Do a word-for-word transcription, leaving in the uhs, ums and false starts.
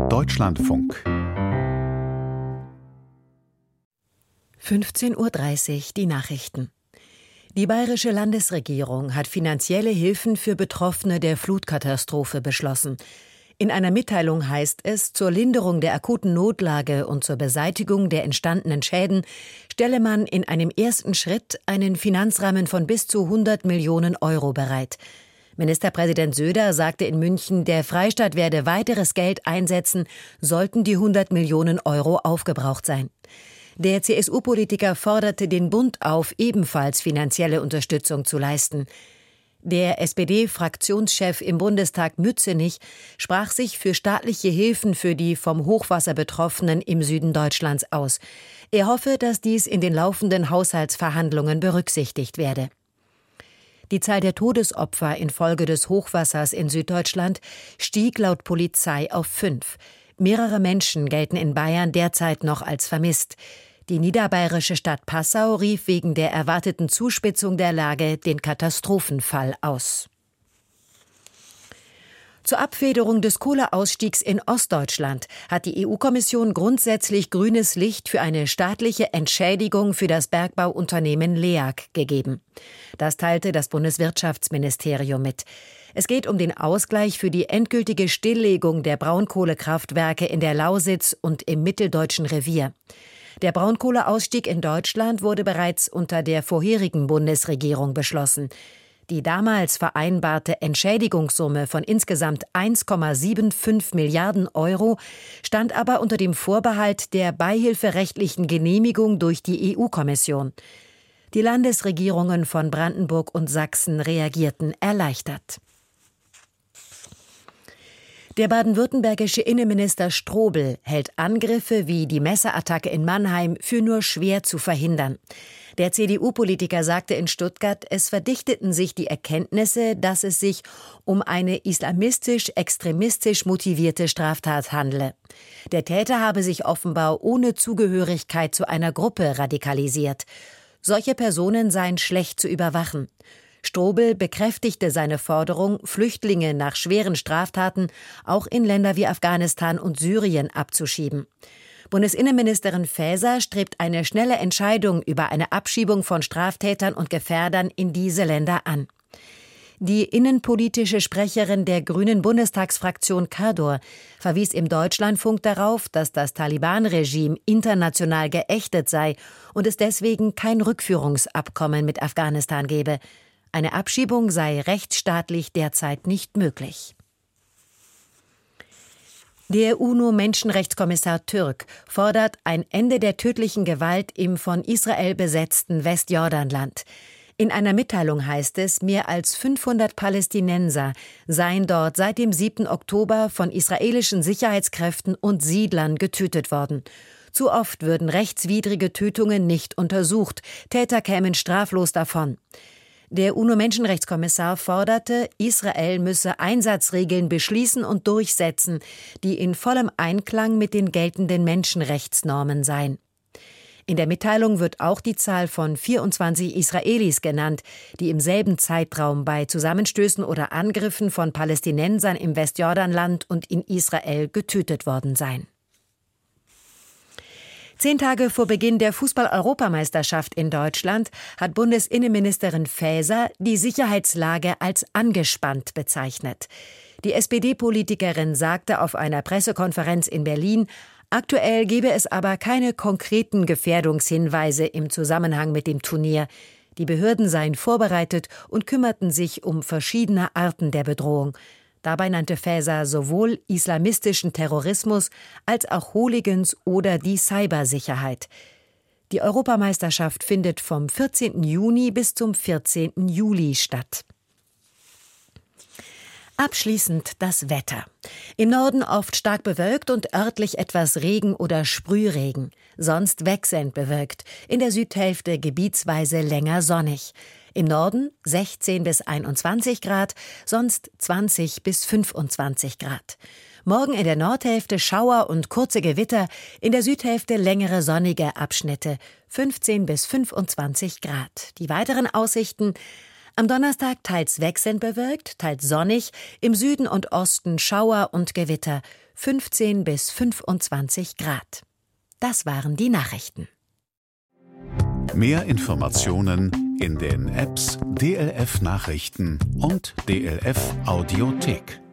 Deutschlandfunk. fünfzehn Uhr dreißig, die Nachrichten. Die bayerische Landesregierung hat finanzielle Hilfen für Betroffene der Flutkatastrophe beschlossen. In einer Mitteilung heißt es, zur Linderung der akuten Notlage und zur Beseitigung der entstandenen Schäden stelle man in einem ersten Schritt einen Finanzrahmen von bis zu hundert Millionen Euro bereit. Ministerpräsident Söder sagte in München, der Freistaat werde weiteres Geld einsetzen, sollten die hundert Millionen Euro aufgebraucht sein. Der C S U-Politiker forderte den Bund auf, ebenfalls finanzielle Unterstützung zu leisten. Der S P D-Fraktionschef im Bundestag Mützenich sprach sich für staatliche Hilfen für die vom Hochwasser Betroffenen im Süden Deutschlands aus. Er hoffe, dass dies in den laufenden Haushaltsverhandlungen berücksichtigt werde. Die Zahl der Todesopfer infolge des Hochwassers in Süddeutschland stieg laut Polizei auf fünf. Mehrere Menschen gelten in Bayern derzeit noch als vermisst. Die niederbayerische Stadt Passau rief wegen der erwarteten Zuspitzung der Lage den Katastrophenfall aus. Zur Abfederung des Kohleausstiegs in Ostdeutschland hat die E U-Kommission grundsätzlich grünes Licht für eine staatliche Entschädigung für das Bergbauunternehmen LEAG gegeben. Das teilte das Bundeswirtschaftsministerium mit. Es geht um den Ausgleich für die endgültige Stilllegung der Braunkohlekraftwerke in der Lausitz und im Mitteldeutschen Revier. Der Braunkohleausstieg in Deutschland wurde bereits unter der vorherigen Bundesregierung beschlossen. Die damals vereinbarte Entschädigungssumme von insgesamt eins Komma fünfundsiebzig Milliarden Euro stand aber unter dem Vorbehalt der beihilferechtlichen Genehmigung durch die E U-Kommission. Die Landesregierungen von Brandenburg und Sachsen reagierten erleichtert. Der baden-württembergische Innenminister Strobel hält Angriffe wie die Messerattacke in Mannheim für nur schwer zu verhindern. Der C D U-Politiker sagte in Stuttgart, es verdichteten sich die Erkenntnisse, dass es sich um eine islamistisch-extremistisch motivierte Straftat handle. Der Täter habe sich offenbar ohne Zugehörigkeit zu einer Gruppe radikalisiert. Solche Personen seien schlecht zu überwachen. Strobel bekräftigte seine Forderung, Flüchtlinge nach schweren Straftaten auch in Länder wie Afghanistan und Syrien abzuschieben. Bundesinnenministerin Faeser strebt eine schnelle Entscheidung über eine Abschiebung von Straftätern und Gefährdern in diese Länder an. Die innenpolitische Sprecherin der grünen Bundestagsfraktion Kador verwies im Deutschlandfunk darauf, dass das Taliban-Regime international geächtet sei und es deswegen kein Rückführungsabkommen mit Afghanistan gebe. Eine Abschiebung sei rechtsstaatlich derzeit nicht möglich. Der UNO-Menschenrechtskommissar Türk fordert ein Ende der tödlichen Gewalt im von Israel besetzten Westjordanland. In einer Mitteilung heißt es, mehr als fünfhundert Palästinenser seien dort seit dem siebten Oktober von israelischen Sicherheitskräften und Siedlern getötet worden. Zu oft würden rechtswidrige Tötungen nicht untersucht, Täter kämen straflos davon. Der UNO-Menschenrechtskommissar forderte, Israel müsse Einsatzregeln beschließen und durchsetzen, die in vollem Einklang mit den geltenden Menschenrechtsnormen seien. In der Mitteilung wird auch die Zahl von vierundzwanzig Israelis genannt, die im selben Zeitraum bei Zusammenstößen oder Angriffen von Palästinensern im Westjordanland und in Israel getötet worden seien. Zehn Tage vor Beginn der Fußball-Europameisterschaft in Deutschland hat Bundesinnenministerin Faeser die Sicherheitslage als angespannt bezeichnet. Die S P D-Politikerin sagte auf einer Pressekonferenz in Berlin, aktuell gebe es aber keine konkreten Gefährdungshinweise im Zusammenhang mit dem Turnier. Die Behörden seien vorbereitet und kümmerten sich um verschiedene Arten der Bedrohung. Dabei nannte Faeser sowohl islamistischen Terrorismus als auch Hooligans oder die Cybersicherheit. Die Europameisterschaft findet vom vierzehnten Juni bis zum vierzehnten Juli statt. Abschließend das Wetter. Im Norden oft stark bewölkt und örtlich etwas Regen oder Sprühregen. Sonst wechselnd bewölkt. In der Südhälfte gebietsweise länger sonnig. Im Norden sechzehn bis einundzwanzig Grad, sonst zwanzig bis fünfundzwanzig Grad. Morgen in der Nordhälfte Schauer und kurze Gewitter, in der Südhälfte längere sonnige Abschnitte, fünfzehn bis fünfundzwanzig Grad. Die weiteren Aussichten: am Donnerstag teils wechselnd bewölkt, teils sonnig, im Süden und Osten Schauer und Gewitter, fünfzehn bis fünfundzwanzig Grad. Das waren die Nachrichten. Mehr Informationen in den Apps D L F Nachrichten und D L F Audiothek.